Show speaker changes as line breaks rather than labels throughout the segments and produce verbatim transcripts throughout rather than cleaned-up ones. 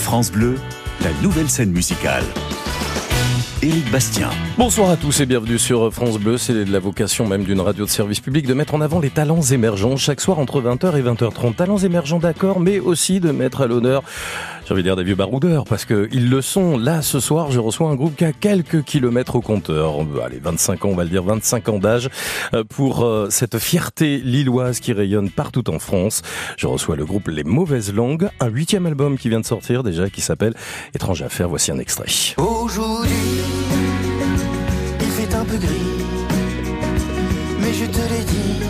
France Bleu, la nouvelle scène musicale. Éric Bastien.
Bonsoir à tous et bienvenue sur France Bleu. C'est la vocation même d'une radio de service public de mettre en avant les talents émergents chaque soir entre vingt heures et vingt heures trente. Talents émergents d'accord, mais aussi de mettre à l'honneur, j'ai envie de dire des vieux baroudeurs, parce que ils le sont. Là, ce soir, je reçois un groupe qui a quelques kilomètres au compteur. Allez, vingt-cinq ans, on va le dire, vingt-cinq ans d'âge, pour cette fierté lilloise qui rayonne partout en France. Je reçois le groupe Les Mauvaises Langues, un huitième album qui vient de sortir déjà, qui s'appelle Étrange Affaire. Voici un extrait.
Aujourd'hui, il fait un peu gris, mais je te l'ai dit,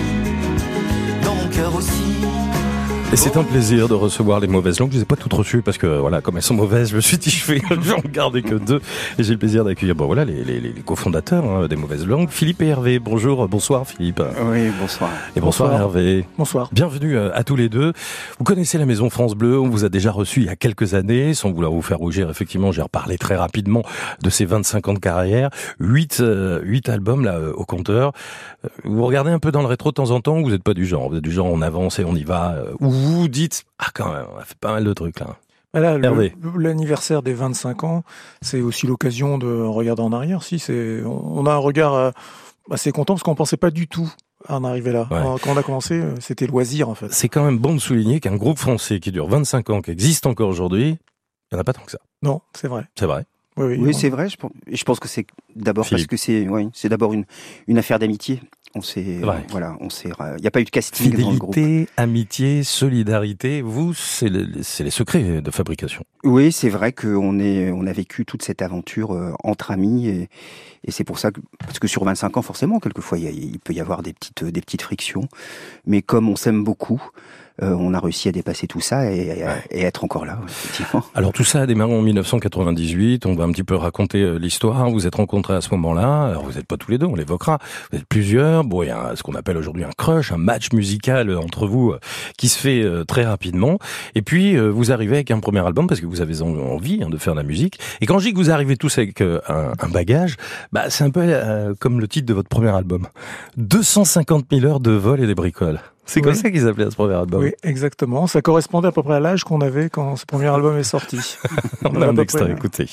dans mon cœur aussi.
Et c'est un plaisir de recevoir Les Mauvaises Langues. Je les ai pas toutes reçues parce que voilà, comme elles sont mauvaises, je me suis dit je vais j'en garder que deux. Et j'ai le plaisir d'accueillir bon voilà les, les, les cofondateurs hein, des Mauvaises Langues, Philippe et Hervé. Bonjour, bonsoir Philippe.
Oui, bonsoir.
Et bonsoir, bonsoir Hervé.
Bonsoir.
Bienvenue à tous les deux. Vous connaissez la Maison France Bleu, on vous a déjà reçu il y a quelques années, sans vouloir vous faire rougir. Effectivement, j'ai reparlé très rapidement de ces vingt-cinq ans de carrière, huit euh, huit albums là euh, au compteur. Vous regardez un peu dans le rétro de temps en temps, ou vous n'êtes pas du genre, vous êtes du genre on avance et on y va, euh, ou vous vous dites ah quand même, on a fait pas mal de trucs là.
Voilà, le, l'anniversaire des vingt-cinq ans, c'est aussi l'occasion de regarder en arrière. Si c'est, on a un regard assez content parce qu'on pensait pas du tout à en arriver là. Ouais. Quand on a commencé, c'était loisir en fait.
C'est quand même bon de souligner qu'un groupe français qui dure vingt-cinq ans, qui existe encore aujourd'hui, il y en a pas tant que ça.
Non, c'est vrai.
C'est vrai.
Oui, oui, oui on... c'est vrai. Je pense, je pense que c'est d'abord Philippe. Parce que c'est, oui, c'est d'abord une une affaire d'amitié. On s'est, ouais. voilà, on s'est, il n'y a pas eu de casting
Fidélité,
dans le groupe.
Fidélité, amitié, solidarité, vous, c'est, le, c'est les secrets de fabrication.
Oui, c'est vrai qu'on est, on a vécu toute cette aventure euh, entre amis et, et c'est pour ça que, parce que sur vingt-cinq ans, forcément, quelquefois, il, y a, il peut y avoir des petites, des petites frictions, mais comme on s'aime beaucoup, Euh, on a réussi à dépasser tout ça et, et, ouais. et être encore là, effectivement.
Alors tout ça a démarré en dix-neuf cent quatre-vingt-dix-huit, on va un petit peu raconter l'histoire, vous êtes rencontrés à ce moment-là, alors vous n'êtes pas tous les deux, on l'évoquera, vous êtes plusieurs, bon il y a ce qu'on appelle aujourd'hui un crush, un match musical entre vous qui se fait très rapidement, et puis vous arrivez avec un premier album parce que vous avez envie hein, de faire de la musique, et quand je dis que vous arrivez tous avec un, un bagage, bah c'est un peu euh, comme le titre de votre premier album, deux cent cinquante mille heures de vol et des bricoles. C'est oui. Comme ça qu'ils s'appelaient ce premier album.
Oui, exactement. Ça correspondait à peu près à l'âge qu'on avait quand ce premier album est sorti.
On, On a un extrait, près... écoutez.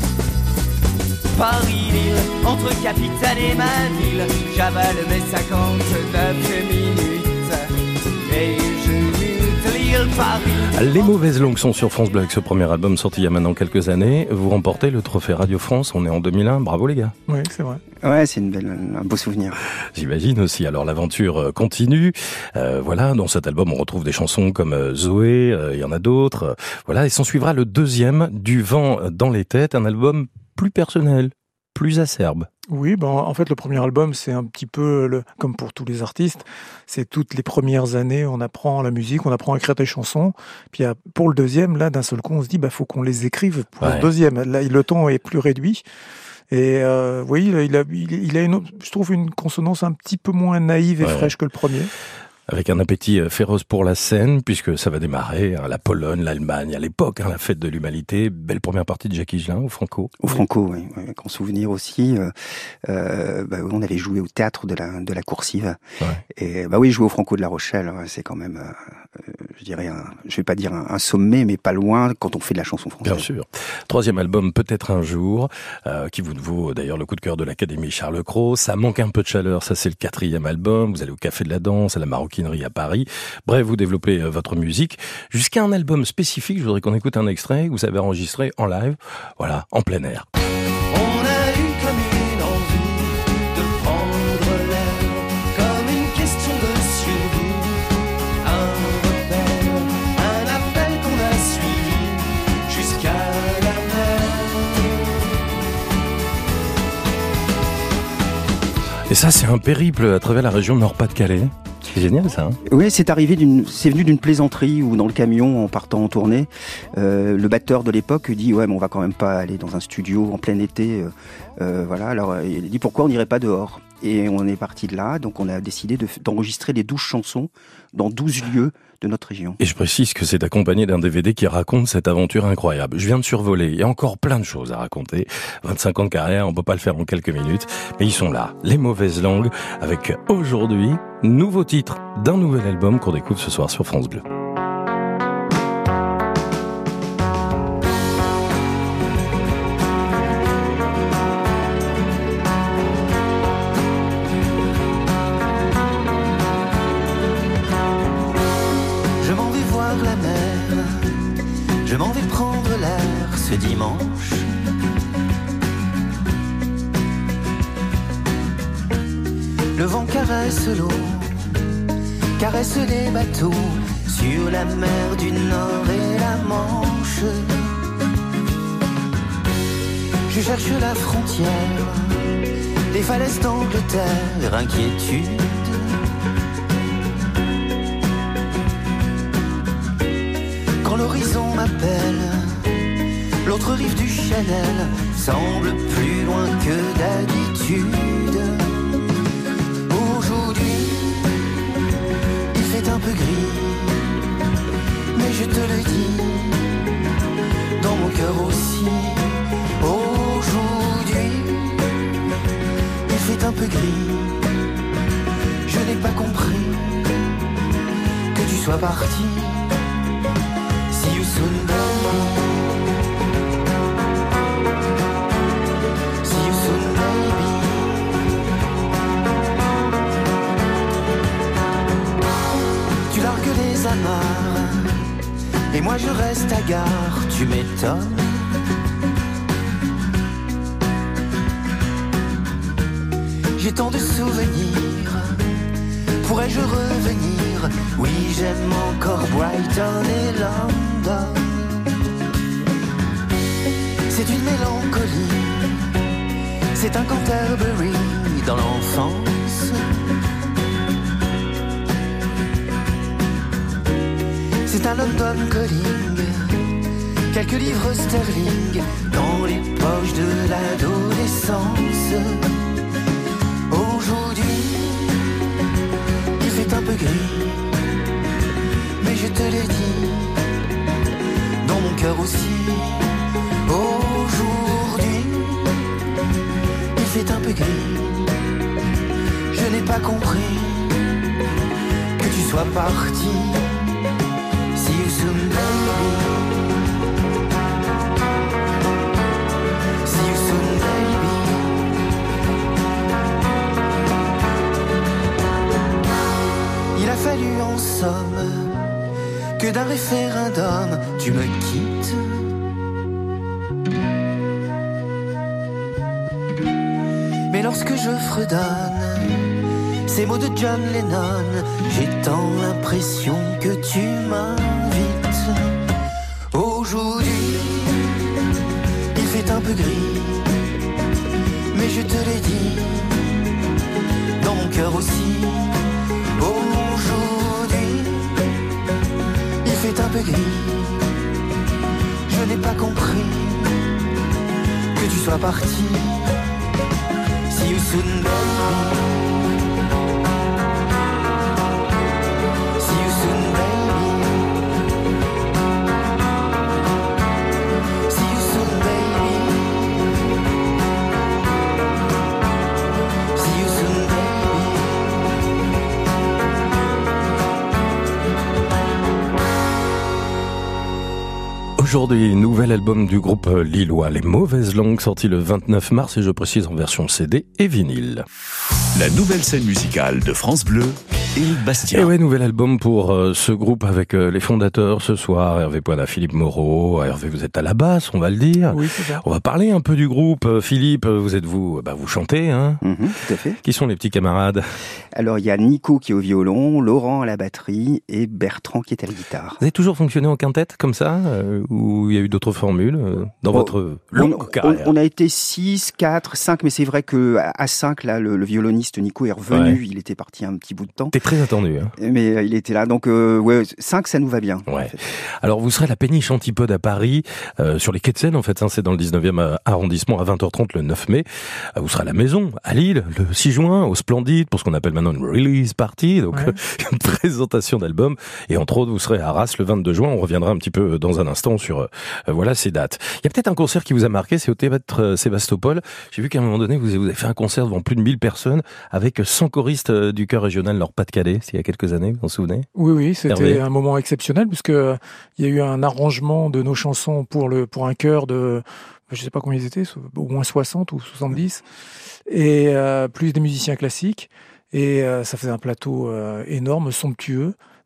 Paris-Lille, entre capitale et ma ville, j'avale mes cinquante-neuf minutes. Et je lutte l'île Paris.
Les Mauvaises Langues sont sur France Bleu avec ce premier album sorti il y a maintenant quelques années. Vous remportez le trophée Radio France, on est en deux mille un, bravo les gars.
Oui, c'est vrai.
Ouais, c'est une belle, un beau souvenir.
J'imagine aussi. Alors l'aventure continue. Euh, voilà, dans cet album on retrouve des chansons comme euh, Zoé, euh, il y en a d'autres. Euh, voilà, et s'en suivra le deuxième, Du vent dans les têtes, un album plus personnel, plus acerbe.
Oui, ben en fait le premier album c'est un petit peu le, comme pour tous les artistes, c'est toutes les premières années on apprend la musique, on apprend à écrire des chansons. Puis pour le deuxième là d'un seul coup on se dit bah faut qu'on les écrive pour ouais. le deuxième. Là le temps est plus réduit. Et euh, oui, il a, il a, il a une, je trouve une consonance un petit peu moins naïve et ouais. fraîche que le premier.
Avec un appétit féroce pour la scène, puisque ça va démarrer, hein, la Pologne, l'Allemagne, à l'époque, hein, la fête de l'humanité, belle première partie de Jacques Higelin au Franco.
Au Franco, oui, oui. Grand souvenir aussi. Euh, euh, bah, on avait joué au théâtre de la de la Coursive, ouais. et bah oui, jouer au Franco de La Rochelle, c'est quand même, euh, je dirais, un, je vais pas dire un, un sommet, mais pas loin quand on fait de la chanson française.
Bien sûr. Troisième album, Peut-être un jour, euh, qui vous vaut d'ailleurs le coup de cœur de l'Académie Charles Cros. Ça manque un peu de chaleur, ça c'est le quatrième album. Vous allez au Café de la Danse, à la Maroquinerie à Paris. Bref, vous développez euh, votre musique jusqu'à un album spécifique. Je voudrais qu'on écoute un extrait que vous avez enregistré en live, voilà, en plein air.
On a eu comme une envie de prendre l'air, comme une question de survie, un repère, un appel qu'on a suivi jusqu'à la mer.
Et ça, c'est un périple à travers la région Nord-Pas-de-Calais. C'est génial ça. Hein
oui, c'est arrivé d'une, c'est venu d'une plaisanterie où dans le camion en partant en tournée, euh, le batteur de l'époque dit ouais mais on va quand même pas aller dans un studio en plein été, euh, euh, voilà. Alors il dit pourquoi on n'irait pas dehors. Et on est parti de là, donc on a décidé de, d'enregistrer les douze chansons dans douze lieux de notre région.
Et je précise que c'est accompagné d'un D V D qui raconte cette aventure incroyable. Je viens de survoler, il y a encore plein de choses à raconter. vingt-cinq ans de carrière, on peut pas le faire en quelques minutes, mais ils sont là, Les Mauvaises Langues, avec aujourd'hui, nouveau titre d'un nouvel album qu'on découvre ce soir sur France Bleu.
m'en vais prendre l'air ce dimanche. Le vent caresse l'eau, caresse les bateaux sur la mer du Nord et la Manche. Je cherche la frontière, les falaises d'Angleterre, inquiétude. Quand l'horizon m'appelle, l'autre rive du Chanel semble plus loin que d'habitude. Aujourd'hui, il fait un peu gris, mais je te le dis, dans mon cœur aussi. Aujourd'hui, il fait un peu gris, je n'ai pas compris que tu sois parti. See you soon, baby. See you soon, baby. Tu largues les amarres et moi je reste à gare, tu m'étonnes. J'ai tant de souvenirs, pourrais-je revenir? Oui, j'aime encore Brighton et London. C'est une mélancolie, c'est un Canterbury dans l'enfance. C'est un London Calling, quelques livres sterling dans les poches de l'adolescence. Aujourd'hui, il fait un peu gris, mais je te l'ai dit, dans mon cœur aussi. Aujourd'hui, il fait un peu gris, je n'ai pas compris que tu sois parti. See you soon, baby. See you soon, baby. Il a fallu en somme que d'un référendum tu me quittes. Mais lorsque je fredonne ces mots de John Lennon, j'ai tant l'impression que tu m'invites. Aujourd'hui, il fait un peu gris, mais je te l'ai dit, dans mon cœur aussi. Aujourd'hui, il fait un peu gris, je n'ai pas compris que tu sois parti. See you soon, baby. See you soon, baby. See you soon, baby. See you soon, baby.
Aujourd'hui, nouvel album du groupe lillois Les Mauvaises Langues, sorti le vingt-neuf mars et je précise en version C D et vinyle.
La nouvelle scène musicale de France Bleu, Éric Bastien.
Et ouais, nouvel album pour euh, ce groupe avec euh, les fondateurs ce soir, Hervé Poina, Philippe Moreau. Hervé, vous êtes à la basse, on va le dire.
Oui, c'est ça.
On va parler un peu du groupe. Euh, Philippe, vous êtes vous, bah, vous chantez, hein?
Mhm, tout à fait.
Qui sont les petits camarades?
Alors, il y a Nico qui est au violon, Laurent à la batterie et Bertrand qui est à la guitare.
Vous avez toujours fonctionné en quintette comme ça, euh, ou il y a eu d'autres formules euh, dans
Bon,
votre longue
on,
carrière?
on, on a été six, quatre, cinq, mais c'est vrai que à cinq, là, le, le violoniste Nico est revenu.
Ouais.
Il était parti un petit bout de temps,
T'es très attendu, hein?
mais euh, il était là. Donc, euh, ouais, cinq, ça nous va bien.
Ouais.
En fait.
Alors vous serez à la Péniche Antipode à Paris, euh, sur les quais de Seine en fait, hein, c'est dans le dix-neuvième arrondissement à vingt heures trente le neuf mai. Euh, vous serez à la Maison, à Lille, le six juin, au Splendide, pour ce qu'on appelle maintenant une release party, donc
Ouais.
une présentation d'album. Et entre autres, vous serez à Arras le vingt-deux juin, on reviendra un petit peu dans un instant sur euh, voilà ces dates. Il y a peut-être un concert qui vous a marqué, c'est au Théâtre euh, Sébastopol. J'ai vu qu'à un moment donné, vous vous avez fait un concert devant plus de mille personnes, avec cent choristes euh, du chœur régional Nord-Pas-de-Calais, il y a quelques années, vous vous en souvenez?
Oui, oui, c'était
Hervé.
un moment exceptionnel puisque euh, il y a eu un arrangement de nos chansons pour le pour un chœur de, je sais pas combien ils étaient, au moins soixante ou soixante-dix, et euh, plus des musiciens classiques. Et euh, ça faisait un plateau euh, énorme, somptueux,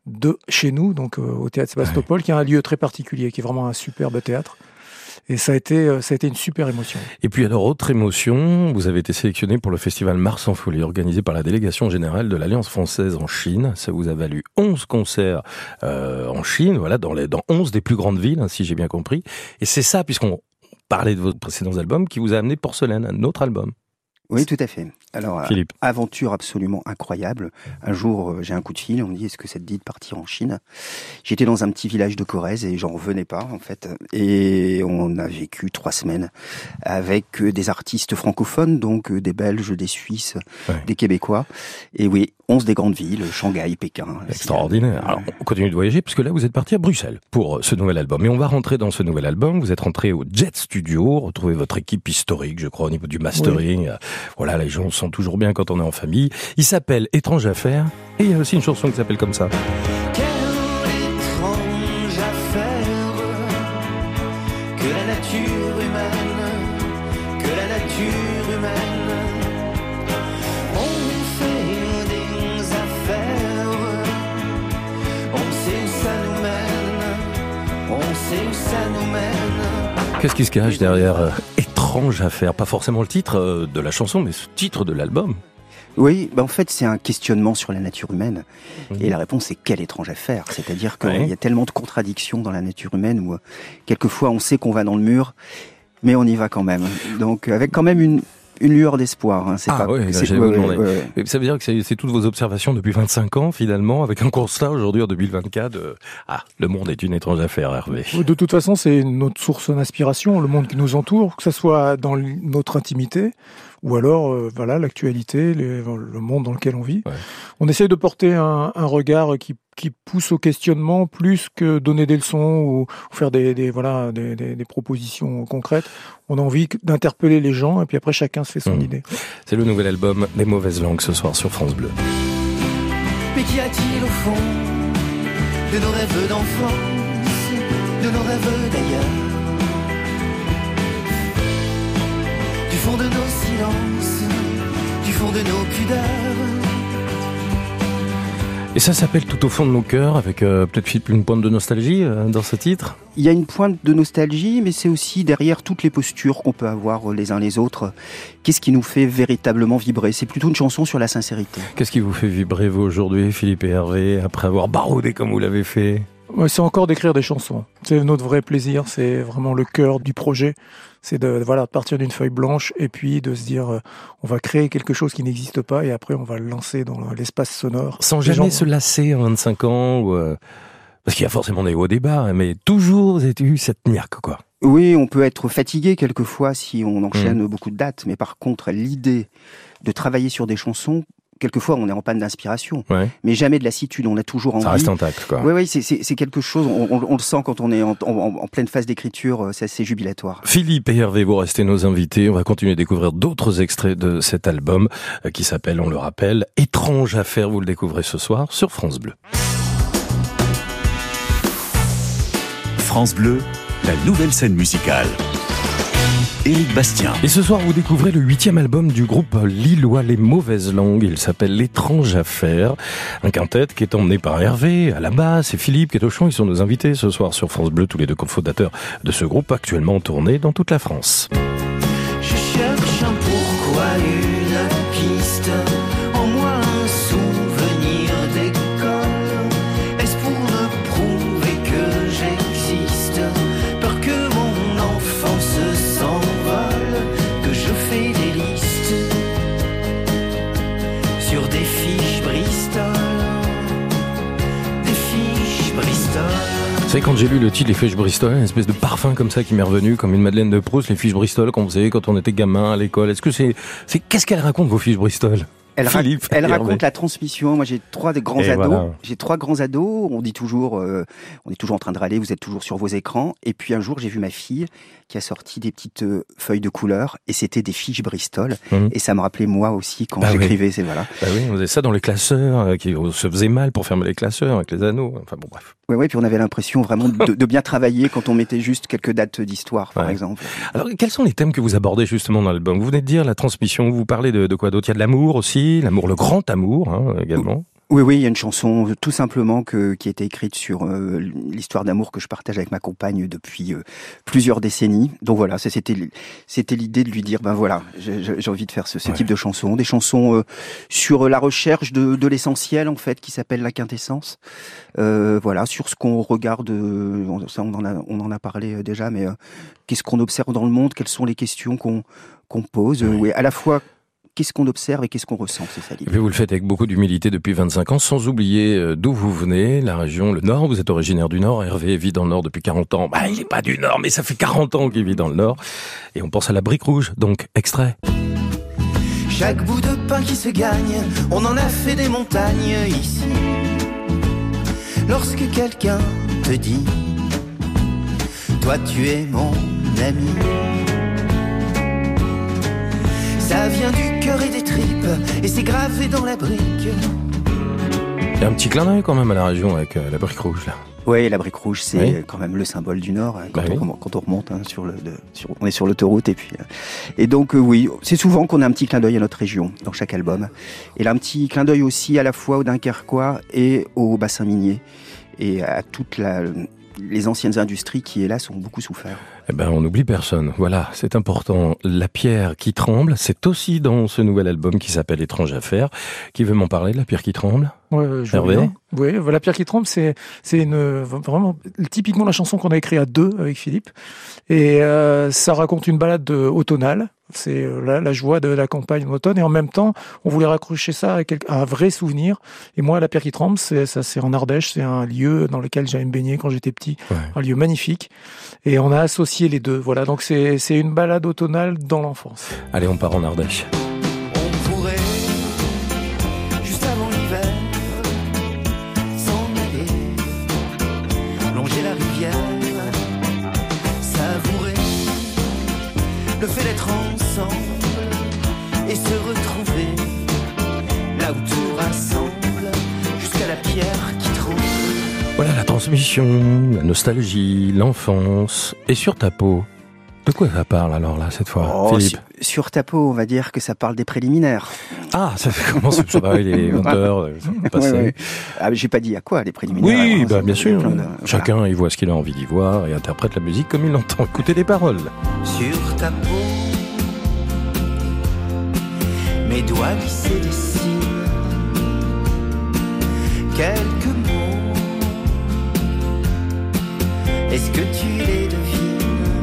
de chez nous, donc euh, au théâtre Sébastopol, ouais. qui est un lieu très particulier, qui est vraiment un superbe théâtre. Et ça a été, ça a été une super émotion.
Et puis alors, autre émotion, vous avez été sélectionné pour le festival Mars en Folie, organisé par la délégation générale de l'Alliance française en Chine. Ça vous a valu onze concerts euh, en Chine, voilà, dans, les, dans onze des plus grandes villes, hein, si j'ai bien compris. Et c'est ça, puisqu'on parlait de vos précédents albums, qui vous a amené Porcelaine, un autre album.
Oui, tout à fait. Alors,
Philippe.
Aventure absolument incroyable. Un jour, euh, j'ai un coup de fil, on me dit, est-ce que ça te dit de partir en Chine ? J'étais dans un petit village de Corrèze et j'en revenais pas, en fait. Et on a vécu trois semaines avec euh, des artistes francophones, donc euh, des Belges, des Suisses, ouais. des Québécois. Et oui, onze des grandes villes, Shanghai, Pékin.
Extraordinaire. Alors, on continue de voyager, puisque là, vous êtes parti à Bruxelles pour ce nouvel album. Et on va rentrer dans ce nouvel album. Vous êtes rentré au Jet Studio, retrouver votre équipe historique, je crois, au niveau du mastering. Oui. Voilà, les gens sont toujours bien quand on est en famille. Il s'appelle Étrange Affaire, et il y a aussi une chanson qui s'appelle comme ça.
Quelle étrange affaire que la nature humaine, que la nature humaine. On fait des affaires, on sait où ça nous mène, on sait où ça nous mène.
Qu'est-ce qui se cache derrière euh, Étrange Affaire ? Pas forcément le titre euh, de la chanson, mais ce titre de l'album.
Oui, bah en fait, c'est un questionnement sur la nature humaine. Mmh. Et la réponse est quelle étrange affaire. C'est-à-dire qu'il ouais. y a tellement de contradictions dans la nature humaine où, quelquefois, on sait qu'on va dans le mur, mais on y va quand même. Donc, avec quand même une, une lueur d'espoir. Hein. C'est
ah
pas,
oui,
c'est,
j'allais
ouais,
vous demander.
Ouais, ouais.
Ça veut dire que c'est, c'est toutes vos observations depuis vingt-cinq ans, finalement, avec un constat aujourd'hui en deux mille vingt-quatre. Euh, ah, le monde est une étrange affaire, Hervé.
De toute façon, c'est notre source d'inspiration, le monde qui nous entoure, que ce soit dans notre intimité, ou alors, euh, voilà, l'actualité, les, le monde dans lequel on vit. Ouais. On essaie de porter un, un regard qui, qui pousse au questionnement plus que donner des leçons ou, ou faire des, des, voilà, des, des, des propositions concrètes. On a envie d'interpeller les gens et puis après, chacun se fait son mmh. idée.
C'est le nouvel album Les Mauvaises Langues ce soir sur France Bleu.
Mais qu'y a-t-il au fond de nos rêves d'enfance, de nos rêves d'ailleurs? Du fond de nos silences, du fond de nos pudeurs.
Et ça s'appelle Tout au fond de nos cœurs, avec euh, peut-être Philippe une pointe de nostalgie euh, dans ce titre.
Il y a une pointe de nostalgie, mais c'est aussi derrière toutes les postures qu'on peut avoir les uns les autres. Qu'est-ce qui nous fait véritablement vibrer ? C'est plutôt une chanson sur la sincérité.
Qu'est-ce qui vous fait vibrer, vous, aujourd'hui, Philippe et Hervé, après avoir baroudé comme vous l'avez fait ?
Ouais, c'est encore d'écrire des chansons. C'est notre vrai plaisir, c'est vraiment le cœur du projet. C'est de voilà, partir d'une feuille blanche et puis de se dire euh, on va créer quelque chose qui n'existe pas et après on va le lancer dans l'espace sonore.
Sans jamais gens... se lasser en vingt-cinq ans ou euh... parce qu'il y a forcément des hauts débats, mais toujours vous avez eu cette niaque, quoi.
Oui, on peut être fatigué quelquefois si on enchaîne mmh. beaucoup de dates, mais par contre l'idée de travailler sur des chansons, quelquefois, on est en panne d'inspiration, ouais. mais jamais de lassitude. On a toujours envie.
Ça reste intact, quoi.
Oui, oui, c'est, c'est, c'est quelque chose. On, on, on le sent quand on est en, en, en pleine phase d'écriture. C'est assez jubilatoire.
Philippe et Hervé, vous restez nos invités. On va continuer à découvrir d'autres extraits de cet album euh, qui s'appelle, on le rappelle, Étrange Affaire. Vous le découvrez ce soir sur France Bleu.
France Bleu, la nouvelle scène musicale. Éric Bastien.
Et ce soir, vous découvrez le huitième album du groupe lillois Les Mauvaises Langues. Il s'appelle L'étrange affaire. Un quintet qui est emmené par Hervé à la basse et Philippe qui est au chant. Ils sont nos invités ce soir sur France Bleu, tous les deux cofondateurs de ce groupe actuellement en tournée dans toute la France.
Je cherche un pourquoi, une piste, en moi un souvenir d'école. Est-ce pour me prouver que j'existe? Peur que mon enfance s'envole, que je fais des listes sur des fiches Bristol, des fiches Bristol.
Vous savez, quand j'ai lu le titre Les Fiches Bristol, une espèce de parfum comme ça qui m'est revenu, comme une Madeleine de Proust, les fiches Bristol qu'on faisait quand on était gamin à l'école. Est-ce que c'est, c'est, qu'est-ce qu'elles racontent vos fiches Bristol?
Elle, ra-
Philippe,
elle raconte la transmission. Moi, j'ai trois grands
Et
ados.
voilà.
J'ai trois grands ados. On dit toujours, euh, on est toujours en train de râler. Vous êtes toujours sur vos écrans. Et puis un jour, j'ai vu ma fille qui a sorti des petites euh, feuilles de couleur et c'était des fiches Bristol. Mmh. Et ça me rappelait moi aussi quand bah j'écrivais. Oui. C'est voilà.
Bah oui, on faisait ça dans les classeurs, euh, qui on se faisait mal pour fermer les classeurs avec les anneaux. Enfin bon, bref.
Ouais, ouais. Puis on avait l'impression vraiment de, de bien travailler quand on mettait juste quelques dates d'histoire, par
ouais.
exemple.
Alors, quels sont les thèmes que vous abordez justement dans l'album? Vous venez de dire la transmission. Vous parlez de, de quoi d'autre? Il y a de l'amour aussi, l'amour, le grand amour hein, également.
Oui, oui, il y a une chanson tout simplement que, qui a été écrite sur euh, l'histoire d'amour que je partage avec ma compagne depuis euh, plusieurs décennies. Donc voilà, ça, c'était c'était l'idée de lui dire, ben voilà, j'ai, j'ai envie de faire ce, ce ouais. type de chansons, des chansons euh, sur la recherche de, de l'essentiel en fait, qui s'appelle la quintessence. Euh, voilà, sur ce qu'on regarde, euh, ça on en a on en a parlé déjà, mais euh, qu'est-ce qu'on observe dans le monde, quelles sont les questions qu'on qu'on pose, oui. euh, à la fois. Qu'est-ce qu'on observe et qu'est-ce qu'on ressent, c'est ça l'idée.
Et puis vous le faites avec beaucoup d'humilité depuis vingt-cinq ans, sans oublier d'où vous venez, la région, le Nord. Vous êtes originaire du Nord. Hervé vit dans le Nord depuis quarante ans. Bah, il n'est pas du Nord, mais ça fait quarante ans qu'il vit dans le Nord. Et on pense à la brique rouge, donc extrait.
Chaque bout de pain qui se gagne, on en a fait des montagnes ici. Lorsque quelqu'un te dit, toi tu es mon ami. Ça vient du cœur et des tripes, et c'est gravé dans la brique.
Il y a un petit clin d'œil quand même à la région avec euh, la brique rouge là.
Oui, la brique rouge, c'est oui. quand même le symbole du Nord hein, quand, bah on, oui. quand on remonte hein, sur le, de, sur, on est sur l'autoroute et puis euh, et donc euh, oui, c'est souvent qu'on a un petit clin d'œil à notre région dans chaque album. Et là, un petit clin d'œil aussi à la fois au Dunkerquois et au bassin minier et à toute la les anciennes industries qui, hélas, ont beaucoup souffert.
Eh ben, on n'oublie personne. Voilà, c'est important. La pierre qui tremble, c'est aussi dans ce nouvel album qui s'appelle Étrange Affaire. Qui veut m'en parler de La pierre qui tremble?
Ouais, je
Hervé?
Oui, La pierre qui tremble, c'est c'est une vraiment typiquement la chanson qu'on a écrite à deux avec Philippe. Et euh, ça raconte une balade automnale. C'est la, la joie de la campagne d'automne. Et en même temps, on voulait raccrocher ça à, quelque, à un vrai souvenir. Et moi, La pierre qui tremble, c'est ça, c'est en Ardèche. C'est un lieu dans lequel j'allais me baigner quand j'étais petit. Ouais. Un lieu magnifique. Et on a associé les deux. Voilà. Donc c'est c'est une balade automnale dans l'enfance.
Allez, on part en Ardèche.
On pourrait, juste avant l'hiver, s'en aller, longer la rivière, savourer le fait d'être ensemble et se retrouver là où tout rassemble jusqu'à la pierre qui tremble.
Voilà la transmission, la nostalgie, l'enfance et sur ta peau. De quoi ça parle alors là cette fois,
oh,
Philippe?
Sur, sur ta peau, on va dire que ça parle des préliminaires.
Ah, ça commence ça va, il est vingt heures passé.
Oui, oui. Ah, j'ai pas dit à quoi les préliminaires.
Oui,
alors,
bah, bien sûr.
De,
Chacun
voilà.
il voit ce qu'il a envie d'y voir et interprète la musique comme il l'entend. Écoutez les paroles.
Sur ta peau, mes doigts glissés dessinent quelques mots. Est-ce que tu les devines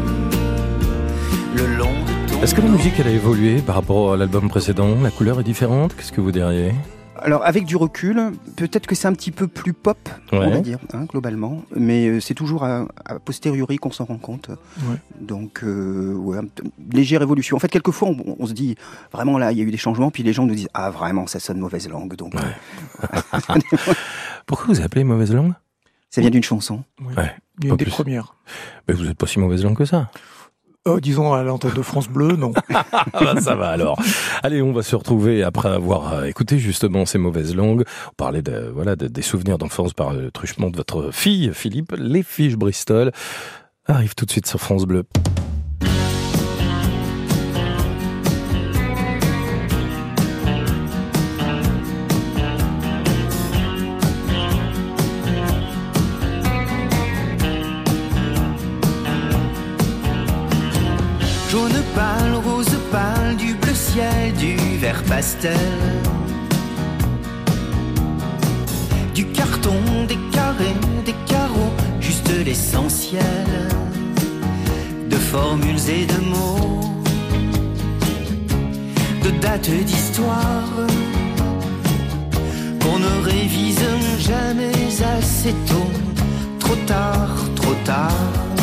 le long de ton...
Est-ce que la musique elle a évolué par rapport à l'album précédent? La couleur est différente? Qu'est-ce que vous diriez?
Alors avec du recul, peut-être que c'est un petit peu plus pop, ouais. on va dire, hein, globalement, mais c'est toujours à, à posteriori qu'on s'en rend compte. Ouais. Donc, euh, ouais, une légère évolution. En fait, quelquefois, on, on se dit, vraiment là, il y a eu des changements, puis les gens nous disent, ah vraiment, ça sonne mauvaise langue. Donc,
ouais. Pourquoi vous appelez mauvaise langue?
Ça vient d'une chanson.
Oui. Ouais, une des plus. premières.
Mais vous n'êtes pas si mauvaise langue que ça.
Oh, disons à l'antenne de France Bleu, non.
bah, ça va alors. Allez, on va se retrouver après avoir écouté justement ces mauvaises langues. On parlait de, voilà, de, des souvenirs d'enfance par le truchement de votre fille, Philippe. Les Fiches Bristol arrivent tout de suite sur France Bleu.
Jaune pâle, rose pâle, du bleu ciel, du vert pastel, du carton, des carrés, des carreaux, juste l'essentiel de formules et de mots, de dates d'histoire qu'on ne révise jamais assez tôt, trop tard, trop tard.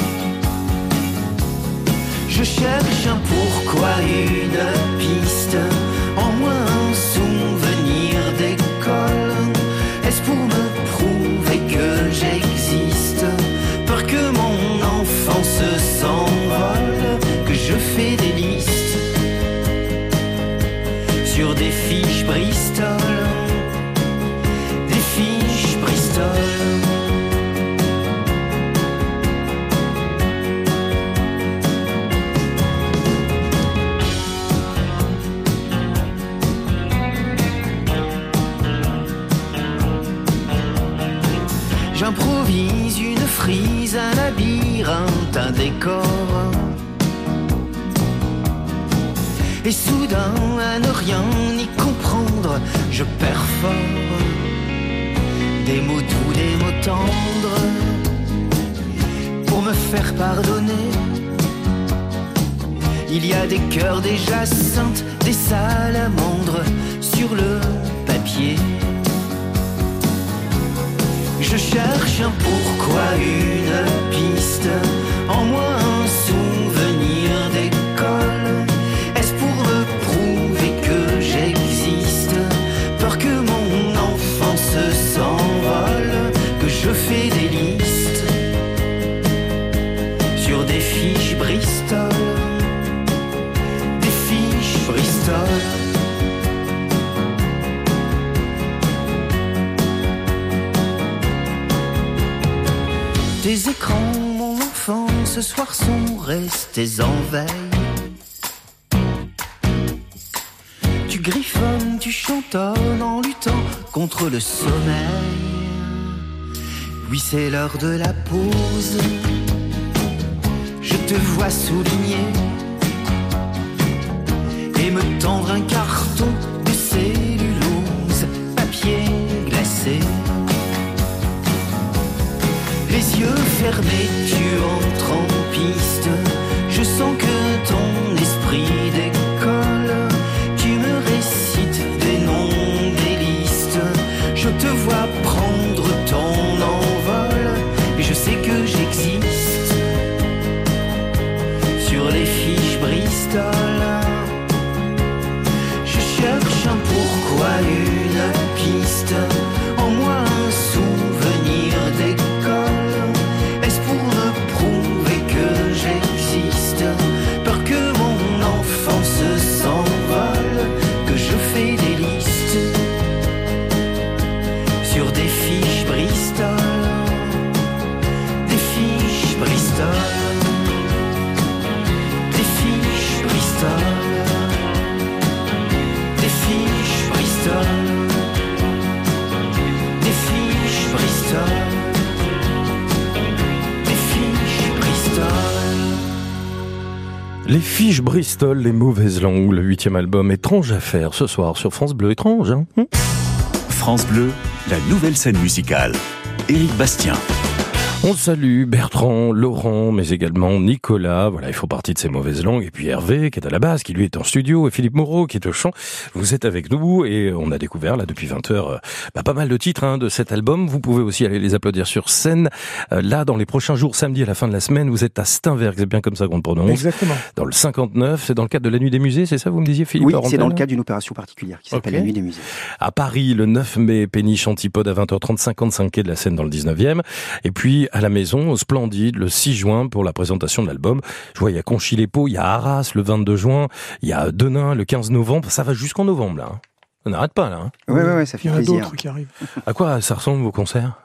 Je cherche un pourquoi, une piste, en moins un souvenir d'école. Est-ce pour me prouver que j'existe? Peur que mon enfance s'envole, que je fais des listes sur des fiches Bristol, des fiches Bristol. improvise une frise, un labyrinthe, un décor. Et soudain, à ne rien y comprendre, je perfore des mots doux, des mots tendres, pour me faire pardonner. Il y a des cœurs, des jacinthes, des salamandres sur le papier. Je cherche un pourquoi, une piste, en moi un souvenir d'école. Est-ce pour me prouver que j'existe? Peur que mon enfance s'envole, que je fais des listes sur des fiches Bristol, des fiches Bristol. Tes écrans, mon enfant, ce soir sont restés en veille. Tu griffonnes, tu chantonnes en luttant contre le sommeil. Oui, c'est l'heure de la pause. Je te vois souligner et me tendre un carton de cellulose, papier glacé. Les yeux fermés, tu entres en piste. Je sens que ton esprit décolle. Tu me récites des noms, des listes. Je te vois prendre ton envol. Et je sais que j'existe sur les fiches Bristol. Je cherche un pourquoi, une piste, en moi un souvenir d'école. Est-ce pour me prouver que j'existe? Peur que mon enfance s'envole, que je fais des listes sur des fiches Bristol, des fiches Bristol, des fiches Bristol, des fiches Bristol, des fiches Bristol.
Les fiches Bristol, les mauvaises langues, le huitième album Étrange Affaire, ce soir sur France Bleu. Étrange, hein?
France Bleu, la nouvelle scène musicale. Éric Bastien.
On salue Bertrand, Laurent, mais également Nicolas. Voilà, ils font partie de ces mauvaises langues. Et puis Hervé, qui est à la basse, qui lui est en studio, et Philippe Moreau, qui est au chant. Vous êtes avec nous et on a découvert, là, depuis vingt heures, bah, pas mal de titres hein, de cet album. Vous pouvez aussi aller les applaudir sur scène. Euh, là, dans les prochains jours, samedi à la fin de la semaine, vous êtes à Steinberg, c'est bien comme ça qu'on le prononce.
Exactement.
Dans le cinquante-neuf, c'est dans le cadre de la Nuit des Musées, c'est ça, vous me disiez, Philippe?
Oui, c'est dans le cadre d'une opération particulière qui s'appelle
Okay.
la Nuit des Musées.
À Paris, le neuf mai, Péniche Antipode à vingt heures trente, cinquante-cinq quai de la Seine dans le dix-neuvième. Et puis, à la maison, au Splendide, le six juin, pour la présentation de l'album. Je vois, il y a Conchy-les-Paux, il y a Arras le vingt-deux juin, il y a Denain le quinze novembre. Ça va jusqu'en novembre, là. Hein. On n'arrête pas, là. Hein.
Oui, oui, oui, ça fait
Il y en a
plaisir.
d'autres qui arrivent.
À quoi ça ressemble vos concerts?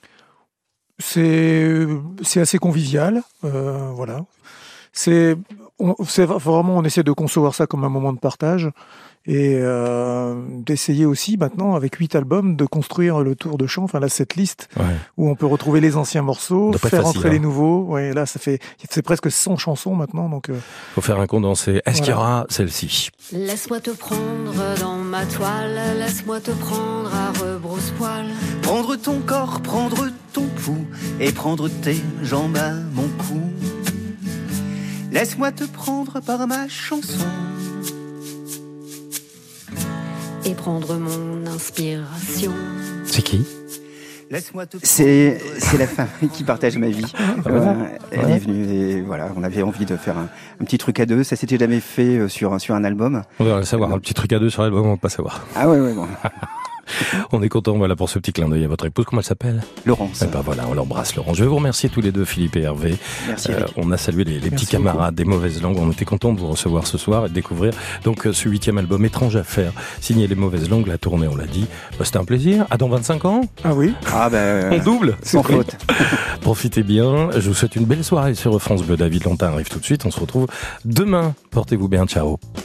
C'est c'est assez convivial, euh, voilà. C'est on, c'est vraiment on essaie de concevoir ça comme un moment de partage et euh, d'essayer aussi maintenant avec huit albums de construire le tour de chant, enfin là cette liste
Ouais.
où on peut retrouver les anciens morceaux,
doit pas
faire
être facile,
entrer
hein.
les nouveaux. Ouais, là ça fait c'est presque cent chansons maintenant donc. Euh,
Faut faire un condensé. Est-ce qu'il y
Voilà.
aura celle-ci?
Laisse-moi te prendre dans ma toile, laisse-moi te prendre à rebrousse-poil.
Prendre ton corps, prendre ton pouls et prendre tes jambes à mon cou. Laisse-moi te prendre par ma chanson.
Et prendre mon inspiration.
C'est qui?
Laisse-moi te
C'est c'est la femme qui partage ma vie.
Ah
Euh,
ouais.
elle
Ouais.
est venue et voilà, on avait envie de faire un, un petit truc à deux. Ça s'était jamais fait euh, sur un- sur un album.
On va le savoir. Un petit truc à deux sur l'album, on va pas savoir.
Ah ouais, ouais, bon.
On est content, voilà, pour ce petit clin d'œil à votre épouse. Comment elle s'appelle?
Laurence.
Eh ben voilà, on l'embrasse, Laurent. Je vais vous remercier tous les deux, Philippe et Hervé.
Merci.
Euh,
Eric.
on a salué les, les petits
Merci
camarades des mauvaises langues. On était contents de vous recevoir ce soir et de découvrir donc euh, ce huitième album Étrange Affaire, signé Les Mauvaises Langues, la tournée, on l'a dit. Bah, c'était un plaisir. À dans vingt-cinq ans,
Ah oui.
Ah ben
on double.
sans faute.
Profitez bien. Je vous souhaite une belle soirée sur France Bleu. David Lantin arrive tout de suite. On se retrouve demain. Portez-vous bien. Ciao.